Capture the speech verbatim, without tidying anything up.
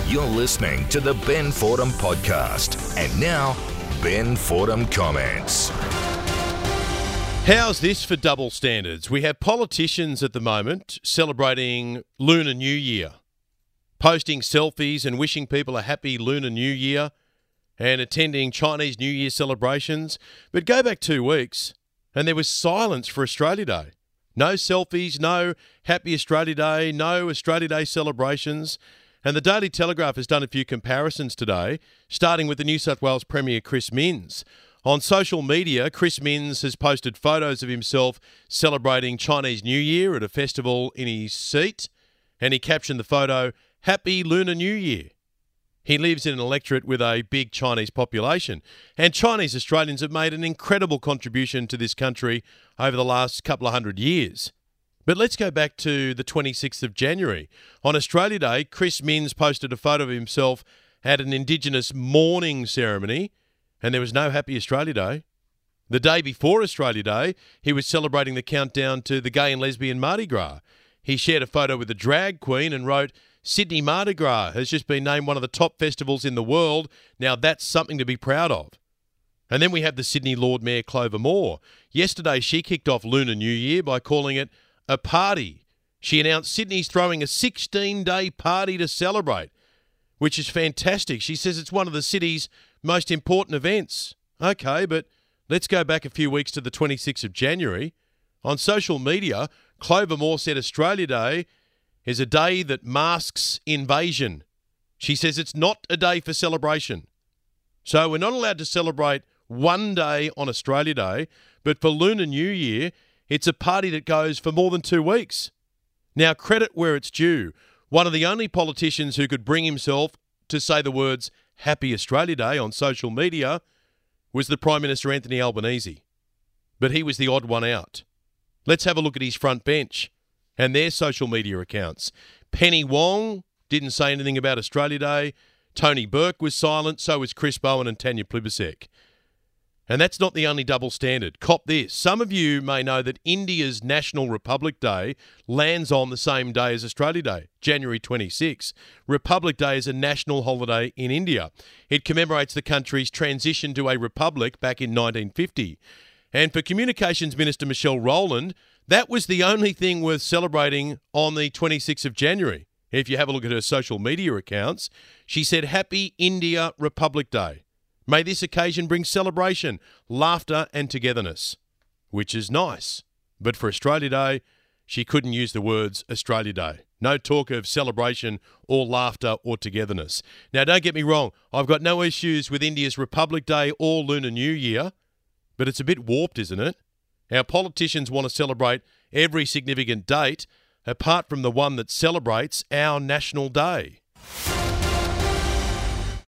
You're listening to the Ben Fordham Podcast. And now, Ben Fordham comments. How's this for double standards? We have politicians at the moment celebrating Lunar New Year, posting selfies and wishing people a happy Lunar New Year and attending Chinese New Year celebrations. But go back two weeks and there was silence for Australia Day. No selfies, no Happy Australia Day, no Australia Day celebrations. And the Daily Telegraph has done a few comparisons today, starting with the New South Wales Premier Chris Minns. On social media, Chris Minns has posted photos of himself celebrating Chinese New Year at a festival in his seat, and he captioned the photo, "Happy Lunar New Year." He lives in an electorate with a big Chinese population, and Chinese Australians have made an incredible contribution to this country over the last couple of hundred years. But let's go back to the twenty-sixth of January. On Australia Day, Chris Minns posted a photo of himself at an Indigenous mourning ceremony, and there was no Happy Australia Day. The day before Australia Day, he was celebrating the countdown to the gay and lesbian Mardi Gras. He shared a photo with a drag queen and wrote, "Sydney Mardi Gras has just been named one of the top festivals in the world. Now that's something to be proud of." And then we have the Sydney Lord Mayor Clover Moore. Yesterday, she kicked off Lunar New Year by calling it a party. She announced Sydney's throwing a sixteen-day party to celebrate, which is fantastic. She says it's one of the city's most important events. Okay, but let's go back a few weeks to the twenty-sixth of January. On social media, Clover Moore said Australia Day is a day that masks invasion. She says it's not a day for celebration. So we're not allowed to celebrate one day on Australia Day, but for Lunar New Year, it's a party that goes for more than two weeks. Now, credit where it's due. One of the only politicians who could bring himself to say the words Happy Australia Day on social media was the Prime Minister Anthony Albanese. But he was the odd one out. Let's have a look at his front bench and their social media accounts. Penny Wong didn't say anything about Australia Day. Tony Burke was silent, so was Chris Bowen and Tanya Plibersek. And that's not the only double standard. Cop this. Some of you may know that India's National Republic Day lands on the same day as Australia Day, January twenty-sixth. Republic Day is a national holiday in India. It commemorates the country's transition to a republic back in nineteen fifty. And for Communications Minister Michelle Rowland, that was the only thing worth celebrating on the twenty-sixth of January. If you have a look at her social media accounts, she said, "Happy India Republic Day. May this occasion bring celebration, laughter and togetherness," which is nice. But for Australia Day, she couldn't use the words Australia Day. No talk of celebration or laughter or togetherness. Now, don't get me wrong. I've got no issues with India's Republic Day or Lunar New Year, but it's a bit warped, isn't it? Our politicians want to celebrate every significant date apart from the one that celebrates our national day.